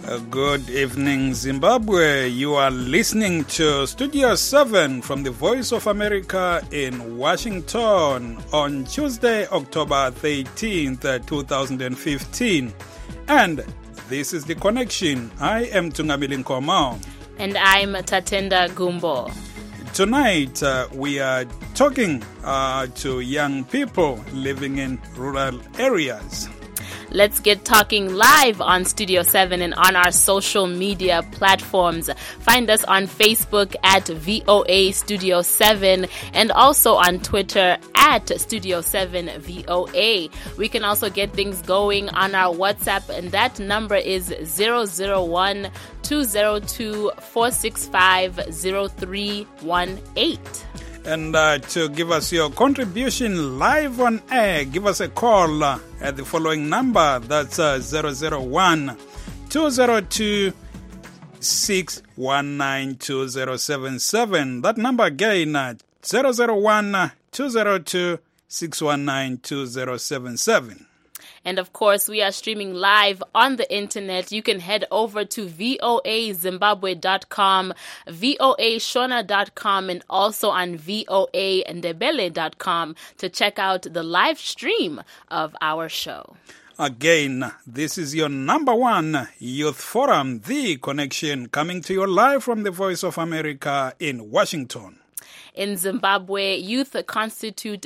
Good evening, Zimbabwe. You are listening to Studio 7 from the Voice of America in Washington on Tuesday, October 13th, 2015. And this is The Connection. I am Tungamili Nkomo. And I'm Tatenda Gumbo. Tonight, we are talking to young people living in rural areas. Let's get talking live on Studio 7 and on our social media platforms. Find us on Facebook at VOA Studio 7 and also on Twitter at Studio 7 VOA. We can also get things going on our WhatsApp, and that number is 001-202-465-0318. And to give us your contribution live on air, give us a call at the following number. That's 001-202-619-2077. That number again, 001-202-619-2077. And of course, we are streaming live on the internet. You can head over to voazimbabwe.com, voashona.com, and also on voandebele.com to check out the live stream of our show. Again, this is your number one youth forum, The Connection, coming to you live from the Voice of America in Washington. In Zimbabwe, youth constitute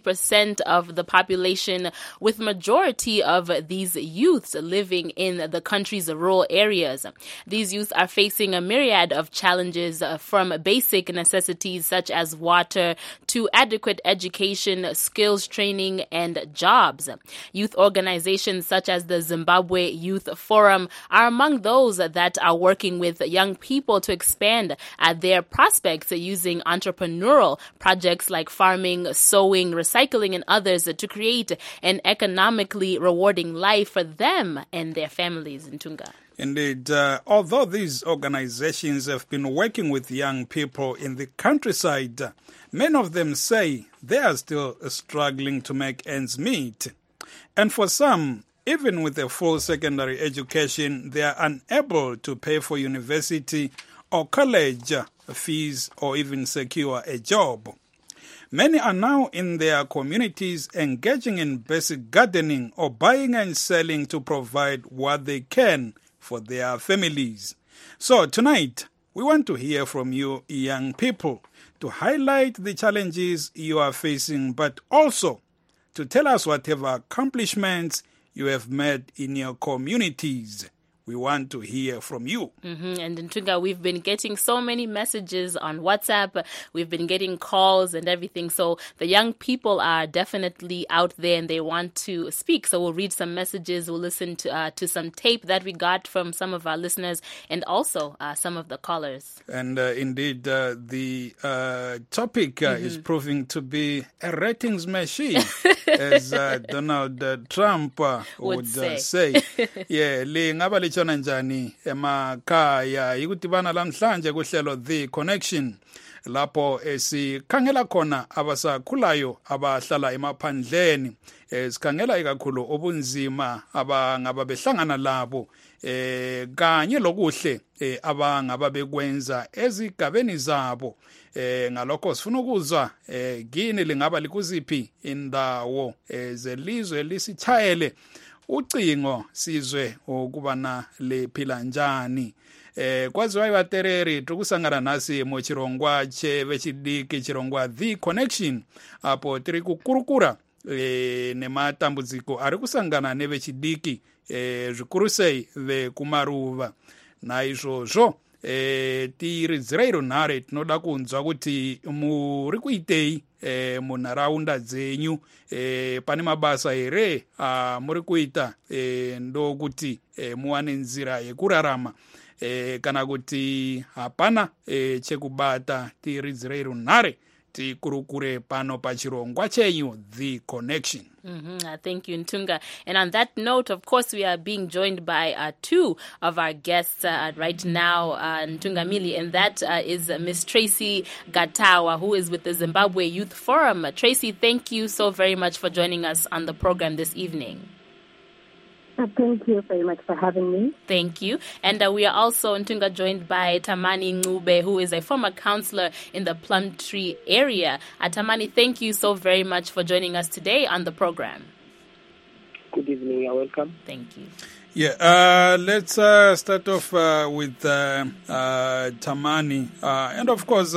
60% of the population, with majority of these youths living in the country's rural areas. These youths are facing a myriad of challenges, from basic necessities such as water to adequate education, skills training, and jobs. Youth organizations such as the Zimbabwe Youth Forum are among those that are working with young people to expand their prospects using entrepreneurial projects like farming, sewing, recycling, and others to create an economically rewarding life for them and their families in Tunga. Indeed, although these organizations have been working with young people in the countryside, many of them say they are still struggling to make ends meet. And for some, even with a full secondary education, they are unable to pay for university or college fees or even secure a job. Many are now in their communities engaging in basic gardening or buying and selling to provide what they can for their families. So tonight, we want to hear from you young people to highlight the challenges you are facing, but also to tell us whatever accomplishments you have made in your communities. We want to hear from you. And in Tunga, we've been getting so many messages on WhatsApp. We've been getting calls and everything. So the young people are definitely out there and they want to speak. So we'll read some messages. We'll listen to some tape that we got from some of our listeners and also some of the callers. And indeed, the topic is proving to be a ratings machine, as Donald Trump would say. Yeah, njani emakhaya ikudibana lamhlanje kuhlelo The Connection lapho sikhangela khona abasakhulayo abahlala emaphandleni sikhangela ikakhulu obunzima abangaba behlangana labo kanye lokuhle abangaba bekwenza ezigabeni zabo ngalokho sifuna ukuzwa kini lingaba likuziphi indawo zelizwe lisithayele ucingo sizwe ukubana lephila njani kwaziwa ibatereri tukusangana nasi mu chirongwa chevechidiki chirongwa The Connection apo tiri kukurukura nematambudziko ari kusangana nevechidiki zvikuru sei vekumaruva naizvozvo tiridzirei runhare tinoda kunzwa kuti muri kuitei munharaunda dzenyu pane mabasa here muri kuita ndokuti muwane nzira yekurarama kana kuti hapana chekubata tiridzirei runhare tikurukure pano pachirongwa chenyu The Connection. Thank you, Ntunga. And on that note, of course, we are being joined by two of our guests right now, Ntunga Mili, and that is Miss Tracy Gatawa, who is with the Zimbabwe Youth Forum. Tracy, thank you so very much for joining us on the program this evening. Thank you very much for having me. Thank you. And we are also, Ntunga, joined by Tamani Ncube, who is a former councillor in the Plumtree area. Tamani, thank you so very much for joining us today on the program. Good evening. You're welcome. Thank you. Yeah, let's start off with Tamani. And of course,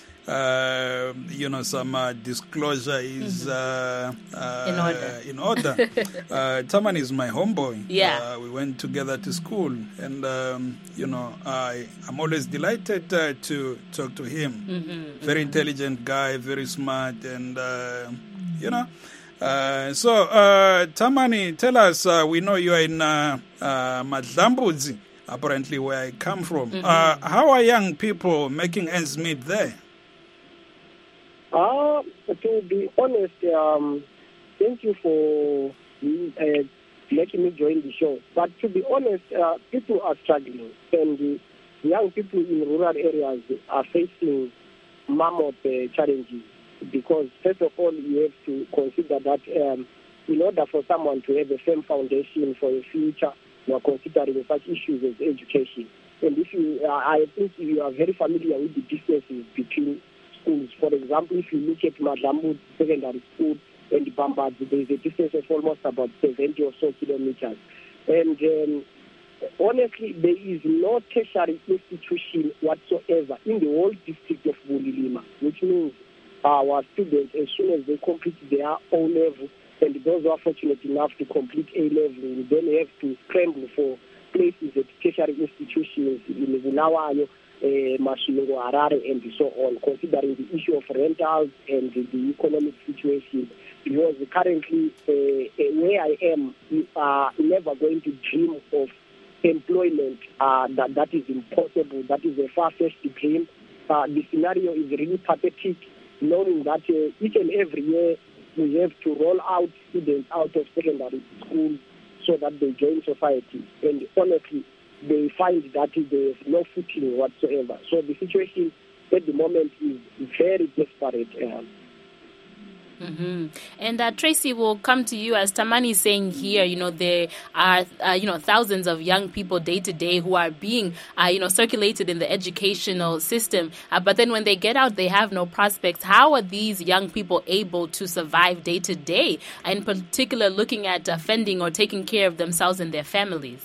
some disclosure is in order. Tamani is my homeboy. Yeah. We went together to school, and I'm always delighted to talk to him. Very intelligent guy, very smart, and So Tamani, tell us. We know you are in Madlambudzi, apparently where I come from. How are young people making ends meet there? To be honest, thank you for making me join the show. But to be honest, people are struggling, and young people in rural areas are facing mammoth challenges. Because first of all, you have to consider that in order for someone to have a firm foundation for the future, you are considering such issues as education. And if you, I think you are very familiar with the distances between schools. For example, if you look at Madlambudzi Secondary School and Bambadzi, there is a distance of almost about 70 or so kilometers. And honestly, there is no tertiary institution whatsoever in the whole district of Bulilima, which means our students, as soon as they complete their O-level, and those who are fortunate enough to complete A-level, will then have to scramble for places at tertiary institutions in Bulawayo, Masvingo, Harare, and so on, considering the issue of rentals and the economic situation. Because currently, where I am, you are never going to dream of employment. That is impossible. That is a far-fetched dream. The scenario is really pathetic, knowing that each and every year we have to roll out students out of secondary school so that they join society. And honestly, they find that there is no footing whatsoever. So the situation at the moment is very desperate. And Tracy, will come to you. As Tamani is saying here, there are thousands of young people day to day who are being circulated in the educational system, but then when they get out, they have no prospects. How are these young people able to survive day to day, in particular looking at fending or taking care of themselves and their families?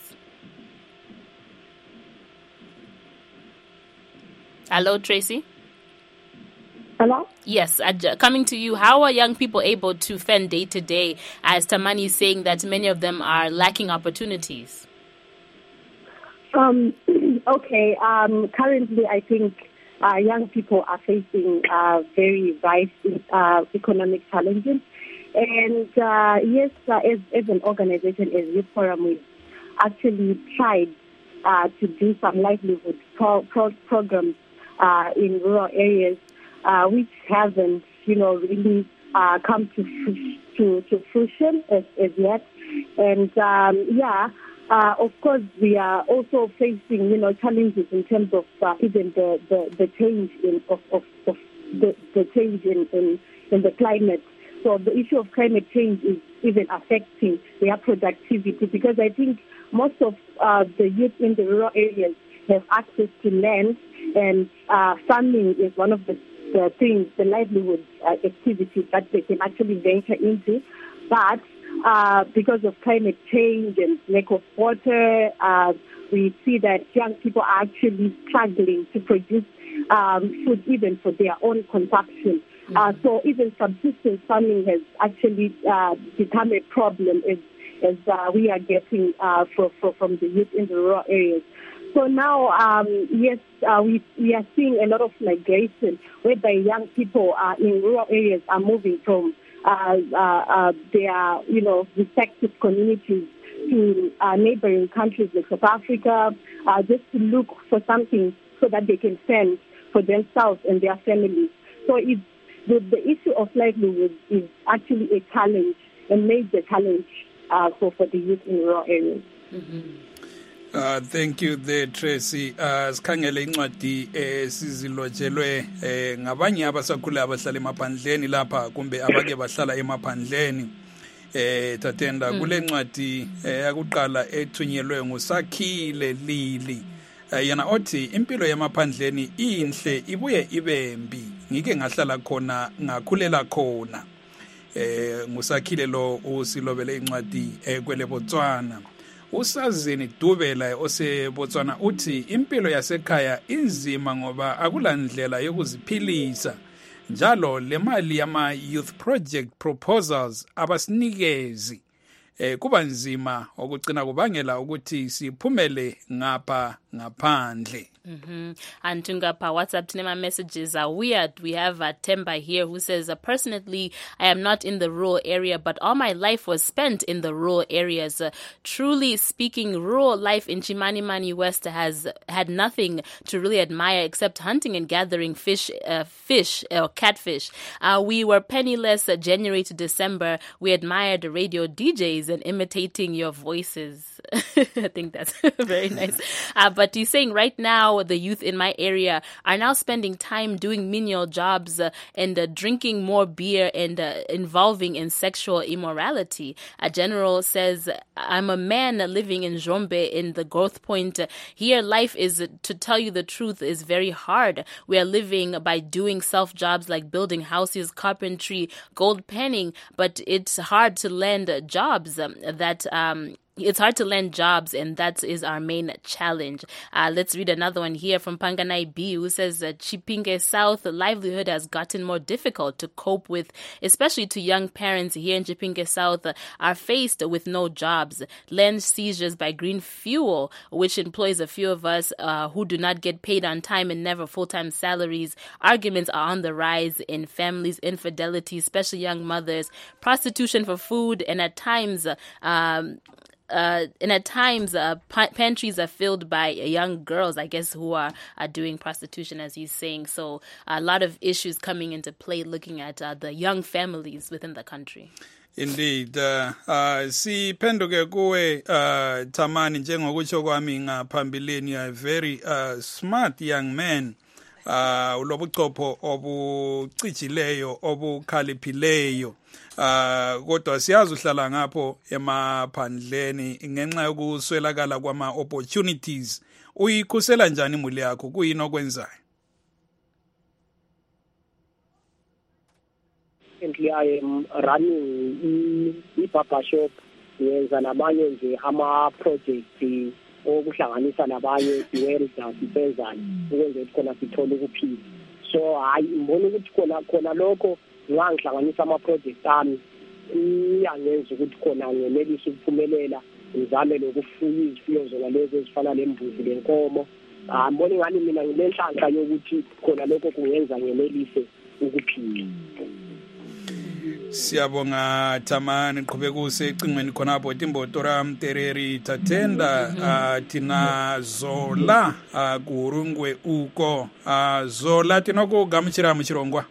Hello, Tracy? Hello? Yes, coming to you, how are young people able to fend day to day, as Tamani is saying that many of them are lacking opportunities? Okay, currently I think young people are facing very vast economic challenges. And yes, as an organization, as Youth Forum, we've actually tried to do some livelihood programs in rural areas, which haven't, really come to fruition as yet. And of course, we are also facing, challenges in terms of even the change the change in the climate. So the issue of climate change is even affecting their productivity, because I think most of the youth in the rural areas have access to land, and farming is one of the things, the livelihood activities that they can actually venture into. But because of climate change and lack of water, we see that young people are actually struggling to produce food even for their own consumption. So even subsistence farming has actually become a problem as we are getting from the youth in the rural areas. So now, yes, we are seeing a lot of migration, whereby young people in rural areas are moving from their, respective communities to neighboring countries like South Africa, just to look for something so that they can fend for themselves and their families. So the issue of livelihood is actually a challenge, a major challenge for the youth in rural areas. Thank you there, Tracy. Sikhangele incwadi sizilotshelwe ngabanye abasakhula abahlala emaphandleni lapha kumbe abake bahlala emaphandleni. tatenda kule ncwadi yakuqala ethunyelwe nguSakhile Lili yena othi impilo yamaphandleni inhle ibuye ibembi ngike ngahlala khona ngakhulela khona nguSakhile lo usilobele incwadi kwele Botswana. Usazini Dubela osebotswana uthi impilo yasekhaya inzima ngoba akulandlela yokuziphilisa njalo le mali yama youth project proposals abasinikezi kuba nzima okucina kubangela ukuthi siphumele ngapha ngaphandle. And Tungapa WhatsApp Tinema messages are weird. We have Temba here who says, personally, I am not in the rural area, but all my life was spent in the rural areas. Truly speaking, rural life in Chimanimani West has had nothing to really admire except hunting and gathering fish or catfish. We were penniless January to December. We admired radio DJs and imitating your voices. I think that's very nice. But he's saying right now, the youth in my area are now spending time doing menial jobs and drinking more beer and involving in sexual immorality. A general says, I'm a man living in Jombe in the Growth Point. Here, life is, to tell you the truth, is very hard. We are living by doing self-jobs like building houses, carpentry, gold penning, but it's hard to land jobs it's hard to land jobs, and that is our main challenge. Let's read another one here from Panganai B, who says Chipinge South livelihood has gotten more difficult to cope with, especially to young parents here in Chipinge South are faced with no jobs. Land seizures by Green Fuel, which employs a few of us who do not get paid on time and never full-time salaries. Arguments are on the rise in families, infidelity, especially young mothers, prostitution for food, and at times pantries are filled by young girls, I guess, who are doing prostitution, as he's saying. So a lot of issues coming into play looking at the young families within the country. Indeed. Siphenduke kuwe Tamani njengokutsho kwami ngaphambilini, a very smart young man. Ulobuchopho obucijileyo obukhaliphileyo. Kodwa siyazi uhlala ngapho emaphandleni ngenxa yokuswelakala kwama opportunities. Uyikhusela njani imuli yakho? Kuyini okwenzayo? Currently I am running i-barber shop. Yenza nabanye nje ama-project okuhlanganisa nabanye siwelda sibenzani ukwenza ukuthi khona sithole ukuphila. So hayi ngibona ukuthi khona lokho ngangihlanganisa ama-project ami iyangenza ukuthi khona ngenelise ukuphumelela ngizame lokufuya izifuyo zona lezo ezifana lembuzi lenkomo. Ngibona ngani mina ngilenhlanhla yokuthi khona lokho kungenza ngenelise ukuphila. Siyabonga Tamani, qhubeka usecingweni khonapho Timbotora Mtereri Tatenda tina Zola kurungwe uko Zola tinokugamuchira muchirongwa.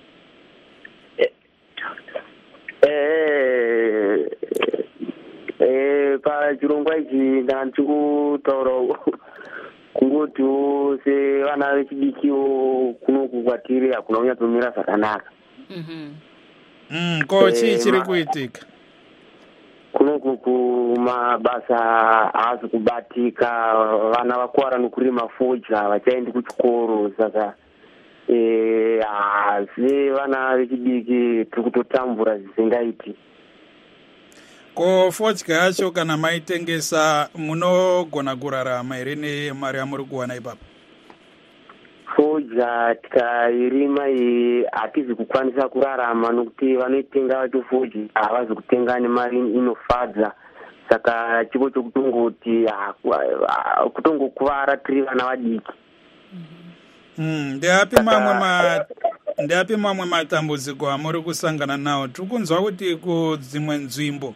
Pa chirongwa ichi ndandikutaura kungoti se vana vechidikio kunokukwatire hakuna kunyatsomira zvakanaka. Ko chiri kuitika kunoku mabasa haazi kubatika, vana vakuwara nokurima foja vachaendi kuchikoro, saka asi vana vechidiki tiri kutotambura zvisingaiti. Ko fodya yacho kana maitengesa munogona kurarama here nemari yamuri kuwana ipapo? Foja tikairima hatizi kukwanisa kurarama nokuti vanoitenga vacho foja havazi kutenga nemari inofadza, saka chipo chokutongoti kutongokuvara tiri vana vadiki. Ndeapi mamwe matambudziko amuri kusangana nawo? Tiri kunzwa kuti kudzimwe nzvimbo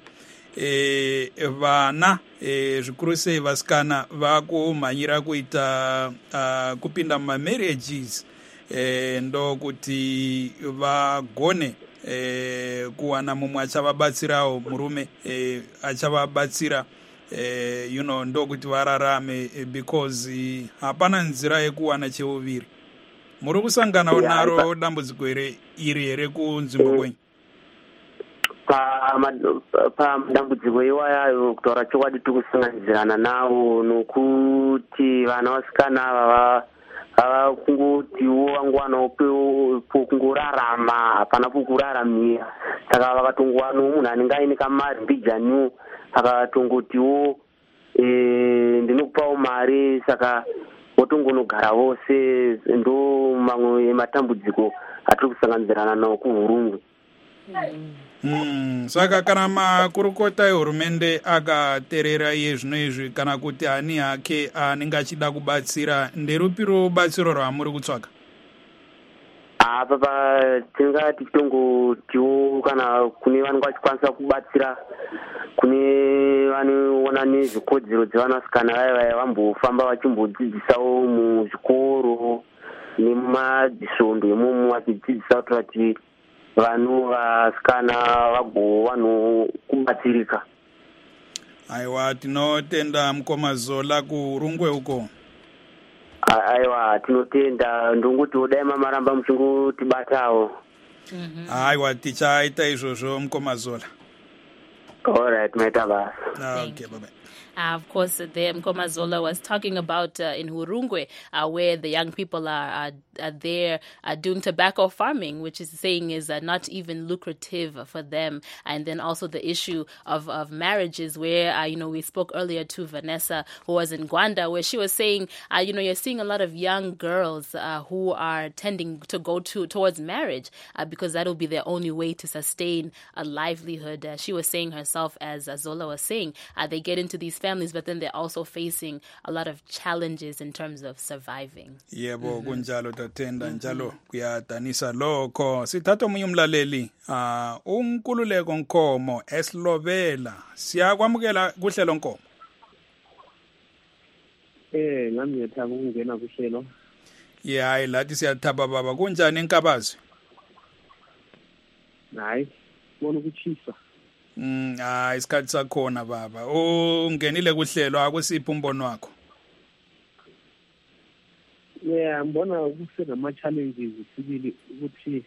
vana zvikuru sei vasikana vakumhanyira kuita kupinda mumarriages ndokuti vagone kuwana mumwe achavabatsirawo, murume achavabatsira ndokuti vararame, because hapana nzira yekuwana cheuviri. Muri kusanganawo naro dambudziko iri here kunzvimbo kwenyu? pamadambudziko iwayayo kutaura chokwadi tikusanganidzirana nawo nokuti vana vasikana ava kungotiwo vangowanawo pokungorarama hapana pokuraramira saka vakatongowanawo munhu anenge aine kamari mbijaniwo akatongotiwo ndinokupawo mari saka votongonogara vose ndo mamwe ematambudziko atiri kusanganidzirana nawo kuHurungwe. Saka kana makurukota ehurumende akaterera iye zvino izvi kana kuti ani hake anenge achida kubatsira, nderupi rubatsiro rwamuri kutsvaka? Apa tingati titongotiwo kana kune vanenge vachikwanisa kubatsira, kune vanoona nezvikodzero dzevanasikana vaya vambofamba vachimbodzidzisawo muzvikoro nemumadhisvondo imomo vachidzidzisa kuti vanhu vasikana vagowanawo kubatsirika. Aiwa, tinotenda mukoma Zola kuHurungwe uko. Aiwa, tinotenda ndonguti dai mamaramba muchingotibatawo. Aiwa, tichaita izvozvo mukoma Zola. All right, maita basa. Okay, bye-bye. Of course, there Mkoma Zola was talking about in Hurungwe, where the young people are there doing tobacco farming, which is saying is not even lucrative for them. And then also the issue of marriages, where we spoke earlier to Vanessa, who was in Gwanda, where she was saying you're seeing a lot of young girls who are tending to go towards marriage because that will be their only way to sustain a livelihood. She was saying herself, as Zola was saying, they get into these families, but then they're also facing a lot of challenges in terms of surviving. Yebo, kunjalo tatenda njalo kuyadanisa lokho. Sithatha omunye umlaleli uNkululeko Nkomo eSlovela. Siyakwamukela kuhlelo Nkomo. Ngami ngiyathaba ukungena kuhlelo. Hayi lathi siyathaba baba. Kunjani eNkabazi? Hayi, bona ukuchisa. Isikhathi sakhona baba. Ungenile kuhlelo, akusiphi umbono wakho? Ngibona kusenama-challenges sibili ukuthi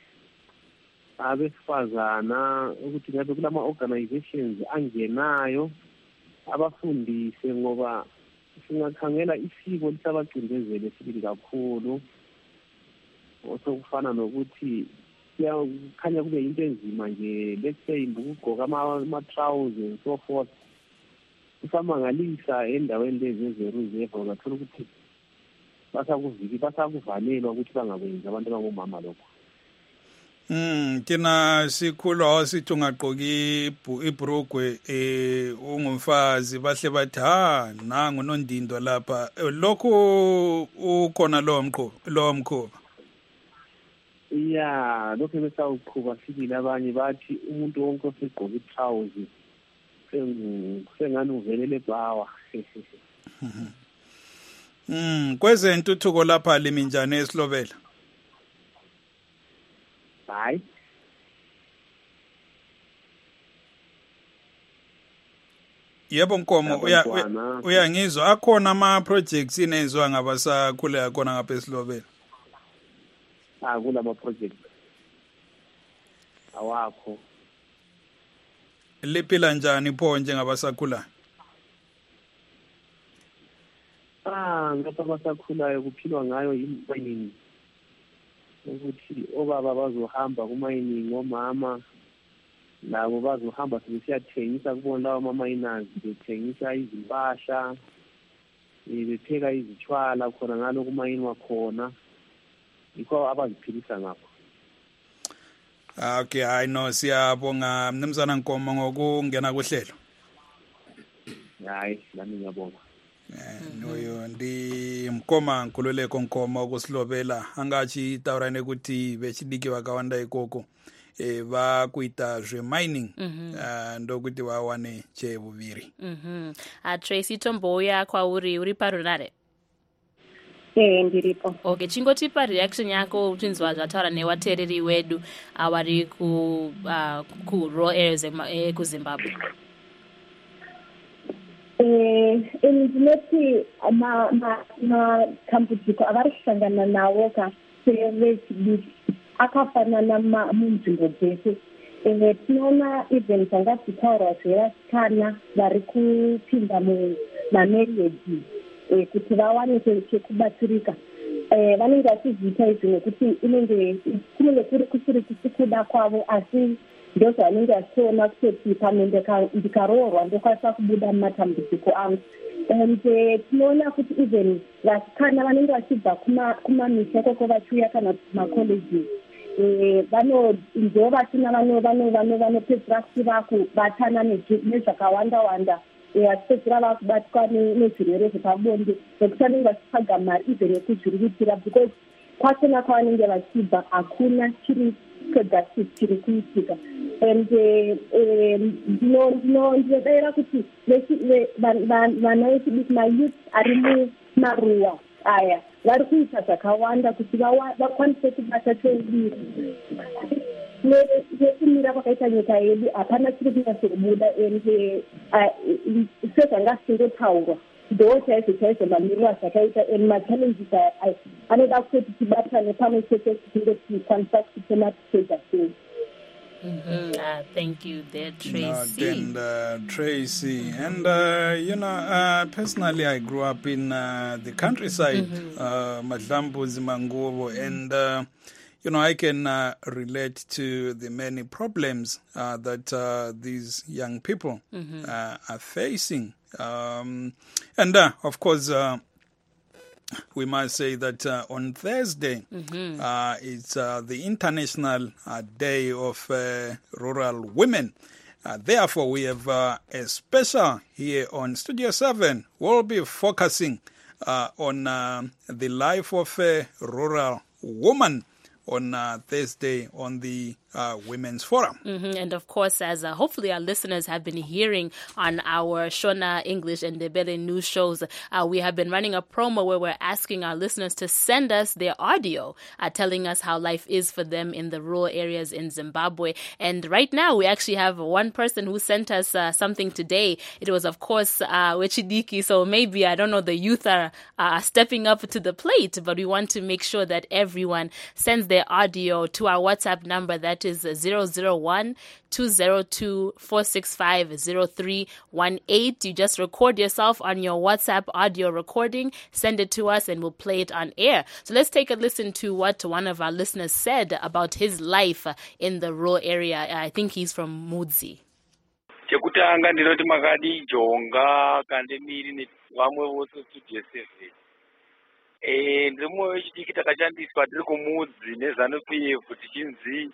abesifazana ukuthi ngabe kulama-organizations angenayo abafundise, ngoba singakhangela isiko lisabacindezele sibili kakhulu. Osokufana nokuthi kukhanya kube into enzima nje, let's say ukugqoka ama-trousers and so forth. Kusamangalisa endaweni lezi ezereserve, ungathola ukuthi basakuvalelwa ukuthi bangakwenzi abantu abangomama lokho. Kina sikhulwa sithi ungagqoki ibrugwe ungumfazi bahle bathi nangu nondindo lapha. Lokho ukhona lo mkhuba. Lokho besawuqhuba sibili. Abanye bathi umuntu wonke osegqoka i-trousers sengani uvelele bawa. Kwezentuthuko lapha limi njani eSlovela? Hayi. Yebo Nkomo, uyangizwa akhona ama-projects inenziwa ngabasakhula khona ngapha eSlovela? Kulama projects awakho. Liphila njani pho njengabasakhulayo? Ngapha abasakhulayo kuphilwa ngayo imining, ukuthi obaba bazohamba kumayining, omama labo bazohamba sebesiyathengisa kubona lawo ama-miners, bethengisa izimpahla, bepheka izitshwala khona ngalo kumayini wakhona. Yikho abaziphilisa ngakho. Okay, hayi no, siyabonga Mnumzana Nkomo ngokungena kuhlelo. Hayi, nami ngiyabonga. Noyo ndi mkoma Nkululeko Nkomo kuSlovela angachi itaurane kuti vechidiki vakawanda ikoko vakuita zve-mining ndokuti vawane chevuviri. Tracy Tomboya uri parunare? Ndiripo. Okay, chingotipa reaction yako uchinzwa zvataura newatereri wedu vari ku rural areas kuZimbabwe. Ndinoti matambudziko avari kusangana nawo kasevechidiki akafanana munzvimbo dzese. tinoona even zvanga zvitaurwa zvevasikana vari kupinda mumamarriage kuti vawane chekubatsirika vanenge vachizviita izvi nekuti kunenge kuri kusiri kuda kwavo, asi ndozvanenge vachiona kutoti pamwe ndikaroorwa ndokwanisa kubuda mumatambudziko angu. And tinoona kuti even vasikana vanenge vachibva kumamisha koko vachiuya kana kumacolleges ndo vasina vanopedzera kuti vakubatana nezvakawanda-wanda vachipedzera vakubatwa nezvirwere zvepabonde nekuti vanenge vachitsvaga mari even yekuzviririkira, because kwachona kwavanenge vachibva hakuna chiri productive chiri kuitika. And ndinodavira kuti vana vechidiki mayouth ari mumaruwa aya vari kuita zvakawanda kuti vakwanise kubata cheudiri. Nekumira kwakaita nyika yedu hapana chiri kunyatsokubuda, ende sezvanga zvisingotaurwa ndo chaizvo mamiriro azvakaita, and machallenges anoda kuti tibatane pamwe chete tichinge tichikwanisa kutema tichedza sei. Thank you there, Tracy. And Tracy. And, personally, I grew up in the countryside, Madlambu, Zimangovo, and, I can relate to the many problems that these young people are facing. And, of course, we must say that on Thursday, it's the International Day of Rural Women. Therefore, we have a special here on Studio 7. We'll be focusing on the life of a rural woman on Thursday on the Women's Forum. And of course, as hopefully our listeners have been hearing on our Shona English and Ndebele news shows, we have been running a promo where we're asking our listeners to send us their audio telling us how life is for them in the rural areas in Zimbabwe. And right now, we actually have one person who sent us something today. It was, of course, Wechidiki. So maybe, I don't know, the youth are stepping up to the plate, but we want to make sure that everyone sends their audio to our WhatsApp number. That is 001-202-465-0318. You just record yourself on your WhatsApp audio recording, send it to us, and we'll play it on air. So let's take a listen to what one of our listeners said about his life in the rural area. I think he's from Mudzi. Chekutanga ndinoti makadi jonga kandemiri nevamwe vose Studio 7. Ndimo vechidiki takashandiswa tiri kumudzi neZANU-PF tichinzi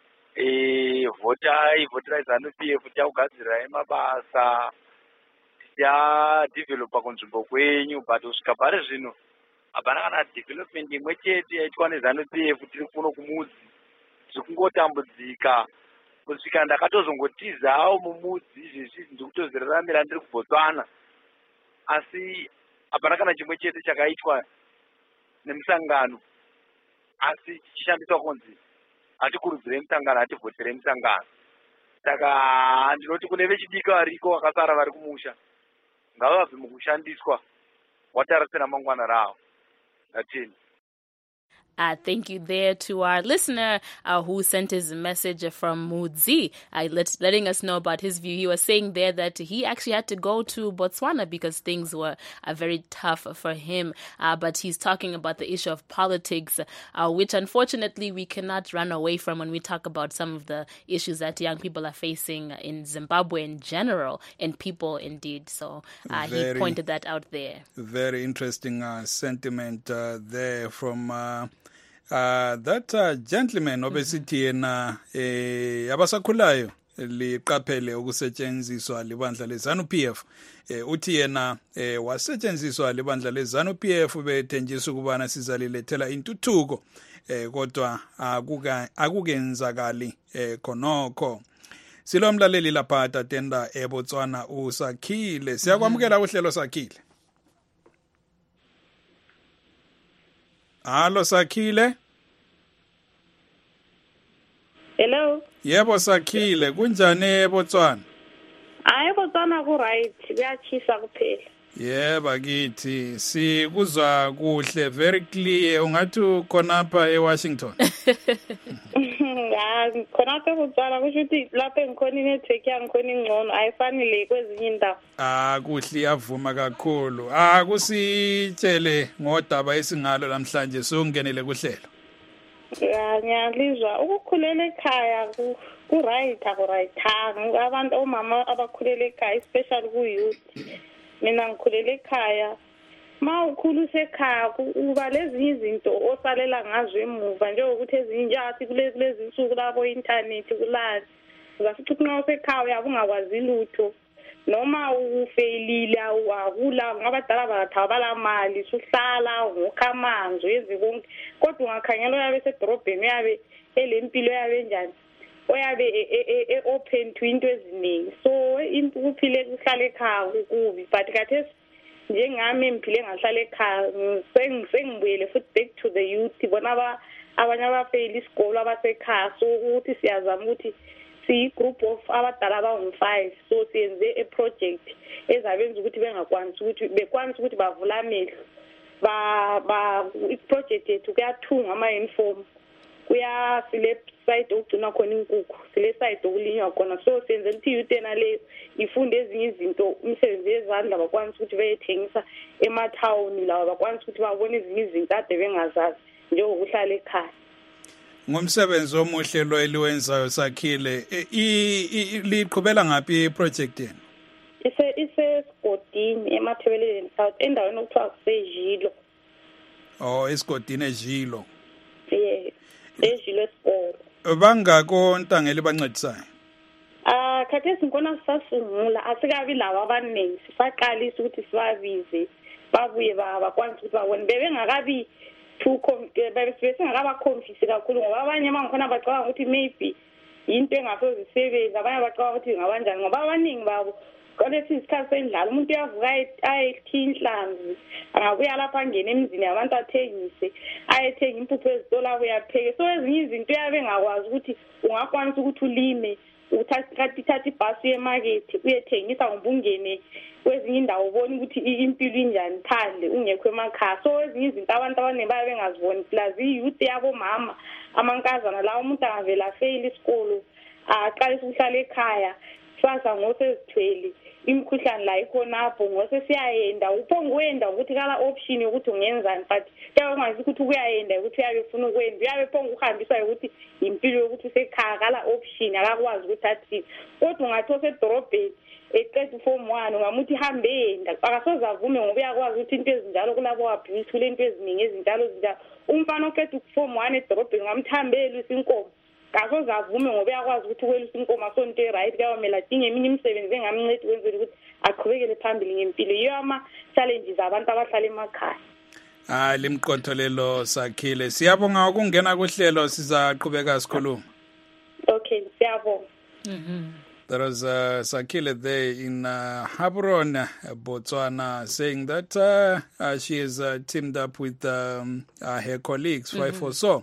votai ZANU-PF tichakugadzirirai mabasa tichadevelopa kunzvimbo kwenyu, but kusvika pari zvino hapana kana development imwe chete yaitwa neZANU-PF tiri kuno kumudzi. Zviri kungotambudzika kusvika ndakatozongotizawo mumudzi izvezvi ndiri kutozviraramira ndiri kuBotswana, asi hapana kana chimwe chete chakaitwa nemusangano, asi chichishandiswa kunzi hatikurudzire musangano, hativhotere musangano. Saka ndinoti kune vechidiki variko vakasara vari kumusha, ngavabve mukushandiswa watarisira mangwana ravo. Ndatini. Thank you there to our listener who sent his message from Mudzi, letting us know about his view. He was saying there that he actually had to go to Botswana because things were very tough for him. But he's talking about the issue of politics, which unfortunately we cannot run away from when we talk about some of the issues that young people are facing in Zimbabwe in general, and people indeed. So he pointed that out there. Very interesting sentiment there from that gentleman obesithi yena abasakhulayo liqaphele ukusetshenziswa libandla leZANU-PF. Uthi yena wasetshenziswa libandla leZANU-PF bethenjiswa ukubana sizalilethela intuthuko, kodwa akukenzakali khonokho. Silo mlaleli lapha tatenda eBotswana uSakhile. Siyakwamukela uhlelo Sakhile. Halo Sakhile. Hello. Yebo Sakhile, kunjani eBotswana? eBotswana ku right, kuyachisa kuphela. Yebo bakithi, sikuzwa kuhle, very clear. Ungathi khona apha eWashington. khona phekutsala kusho ukuthi lapha engikhona inetwork yangikhona ingcono ayifanele kwezinye indawo. Kuhle iyavuma kakhulu. Kusitshele ngodaba esingalo namhlanje songenele kuhlelo. Ngiyalizwa ukukhulela ekhaya ku-right abantu omama abakhulela ekhaya especially ku-youth. Mina ngikhulela ekhaya. Ma ukhulisa ekhaya uba lezinye izinto osalela ngazo emuva njengokuthi ezinye njengathi kulezi insuku lapho internet kulani ungafica ukuthi nxa usekhaya uyabe ungakwazi lutho noma ufeyilile awula ngabadala bathi abala mali suhlala ngokha amanzi yenze konke kodwa ungakhangela uyabe esedorobheni uyabe elempilo yabe njani uyabe open to into eziningi so ukuphile kuhlala ekhaya kubi but khathesi njengami emphile ngahlala ekhaya sengibuyele futhi back to the youth bona abanye abafeyila isikolo abasekhaya so ukuthi siyazama ukuthi siyi-group of abadala abangu-5 so siyenze a-project ezabenza ukuthi bekwanisa ukuthi bavula amehlo i-project yethu kuyathungwa ama-uniform sile site okugcinwa khona inkukhu sile site okulinywa khona so siyenzela ukuthi youth ena leyo ifunde ezinye izinto umsebenzi yezandla bakwanisa ukuthi beyethengisa emathawuni lawa bakwanisa ukuthi babone ezinye izinto ade bengazazi njengokuhlala ekhaya. Ngomsebenzi omuhle lo eliwenzayo Sakhile liqhubela ngaphi iproject yenu? Isigodini eMathebeleni South endaweni okuthiwa kusejilo. Esigodini ejilo. Yeah. Ejilo esikolo. Bangako ntangeli bancedisayo? Khathesi ngikona sisasungula asikabi lawa abaningi sisaqalisa ukuthi sibabize babuye bakwanisa ukuthi babone bebengakabi besengakabakhomfisi kakhulu ngoba abanye mangikhona bacabanga ukuthi maybe into engasoze isebenza abanye bacabanga ukuthi ngabanjani ngoba abaningi babo kolesi isikhathi sendlala umuntu uyavuka ayethiya inhlanzi angabuya lapha angene emzini abantu athengise ayethenga impuphu ezitolo abuye apheke so ezinye izinto uyabe engakwazi ukuthi ungakwanisa ukuthi ulime uthatha ibhasi yemarket uyethengisa ngoba ungene kwezinye indawo ubona ukuthi impilo injani phandle ungekho emakhaya so ezinye izinto abantu abaningi bayabe bengaziboni plus i-youth yabomama amankazana lawo umuntu angavela afeyile isikolo aqalisa ukuhlala ekhaya sasa ngosezithwele imikhuhlane la ikhonapho ngose siyayenda uphonguwenda ukuthi kala option yokuthi ungenzani but kuyabe ungazi ukuthi kuyayenda ukuthi uyabe ufuna ukwenza uyabe phongu uhambiswa ukuthi impilo yokuthi usekhaya kala option akakwazi ukuthi athi kodwa ungathi osedorobheni eqeda form 1 ungamuthi hambe yenda akasoze avume ngoba uyakwazi ukuthi into ezinjalo kulabo wabhithule into eziningi ezinjalo zinjalo umfana oqeda form 1 edorobheni ngamthambela isinkomo kasoze avume ngoba uyakwazi ukuthi ukwelisa inkomo asonto right kuyawamela dinge eminye imisebenzi engamncedi wenzela ukuthi aqhubekele phambili ngempilo yiyo ama-challenges abantu abahlala emakhaya. Limqotholelo Sakhile siyabonga ukungena kuhlelo sizaqhubeka sikhuluma. Okay siyabonga. There was Sakhile there in Gaborone, Botswana, saying that she is teamed up with her colleagues, 5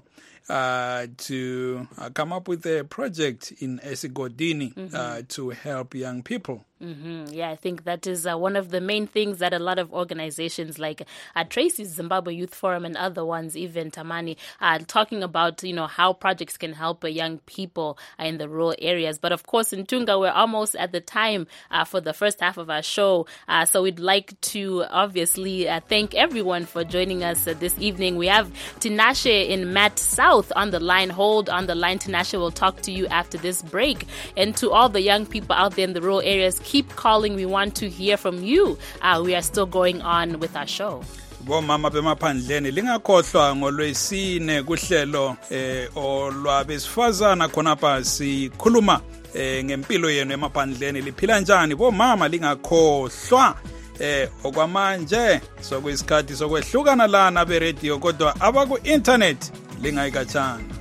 to come up with a project in Esigodini to help young people. Yeah, I think that is one of the main things that a lot of organizations like Tracy's Zimbabwe Youth Forum and other ones, even Tamani, are talking about, how projects can help young people in the rural areas. But of course, in Tunga, we're almost at the time for the first half of our show. So we'd like to obviously thank everyone for joining us this evening. We have Tinashe in Matt South on the line. Hold on the line, Tinashe. We'll talk to you after this break. And to all the young people out there in the rural areas, keep calling. We want to hear from you. We are still going on with our show. Bomama bemaphandleni lingakhohlwa ngolwesine kuhlelo olwabesifazana khonapha sikhuluma ngempilo yenu emaphandleni liphila njani bomama lingakhohlwa okwamanje sokuyisikhathi sokwehlukana lana beradio kodwa abaku internet lingayikatshana.